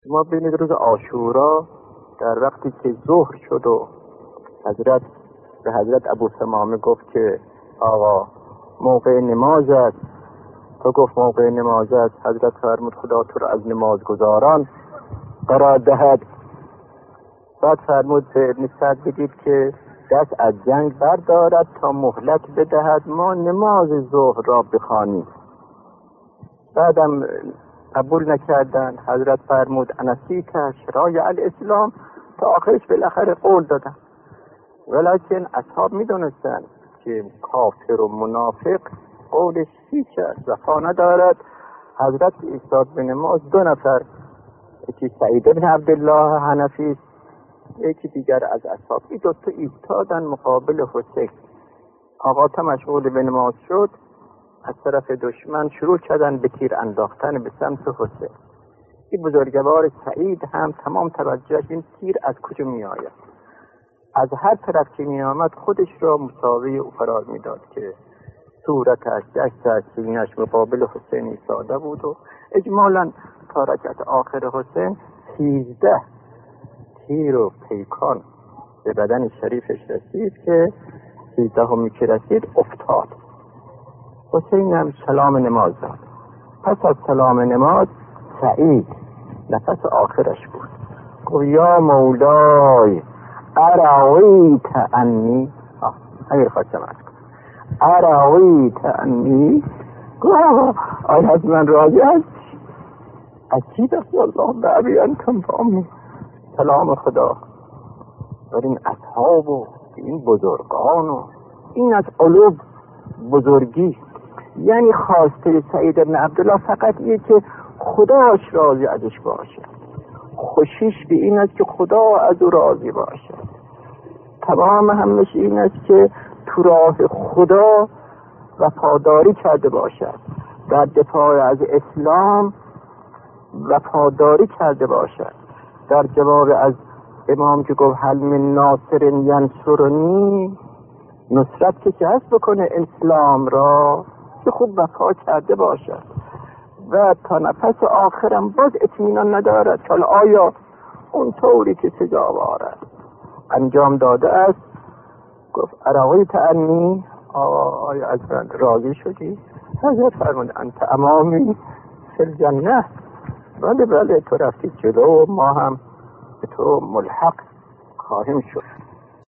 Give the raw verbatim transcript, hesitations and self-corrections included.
شما ببینید روز عاشورا در وقتی که ظهر شد و حضرت به حضرت ابو ثمامه گفت که آقا موقع نماز است، تو گفت موقع نماز است، حضرت فرمود خدا تو را از نمازگزاران قرار دهد. بعد فرمود به ابن سعد بگید که دست از جنگ بردارد تا مهلت بدهد ما نماز ظهر را بخوانیم. بعدم قبول نکردن. حضرت فرمود انسیت شرایع الاسلام، تا آخرش بالاخره قول دادن. ولیکن اصحاب میدونستن که کافر و منافق قولش هیچ است، وفا ندارد. حضرت ایستاد به نماز، دو نفر، یکی سعید بن عبدالله حنفی، یکی دیگر از اصحاب، این دو تا ایستادن مقابل حسین. آقا تا مشغول به نماز شد، از طرف دشمن شروع کردن به تیر انداختن به سمت حسین. این بزرگوار سعید هم تمام توجهش این تیر از کجا می آید. از هر طرف که می آمد خودش را مساوی او قرار می داد که صورتش، دستش، سینه‌اش مقابل حسین ایستاده بود و اجمالاً تا رکعت آخر حسین سیزده تیر و پیکان به بدن شریفش رسید که سیزده همی که رسید افتاد. حسین هم سلام نماز داد. پس از سلام نماز سعید نفس آخرش بود، گفت یا مولای اراویت انی، اگر خواستم از کن اراویت انی، گفت آیا از من راضی هست؟ از چی دست الله بعبی انتم فامی؟ سلام خدا بر این اصحاب و این بزرگان و این از علوم بزرگی. یعنی خواسته سعید بن عبدالله فقط اینه که خداش راضی ازش باشه، خوشیش به این است که خدا از او راضی باشه. تمام همش این است که تو راه خدا وفاداری کرده باشد، در دفاع از اسلام وفاداری کرده باشد. در جواب از امام که گفت هل من ناصر ینصرنی، نصرت که که هست بکنه اسلام را، که خوب وفا کرده باشد و تا نفس آخرم باز اطمینان ندارد که آیا اون طوری که سزاوار انجام داده است. گفت اراویت انی، آیا از من راضی شدی؟ حضرت فرمود انت امامی فی الجنه، بله بله تو رفتی جلو، ما هم به تو ملحق خواهیم شد.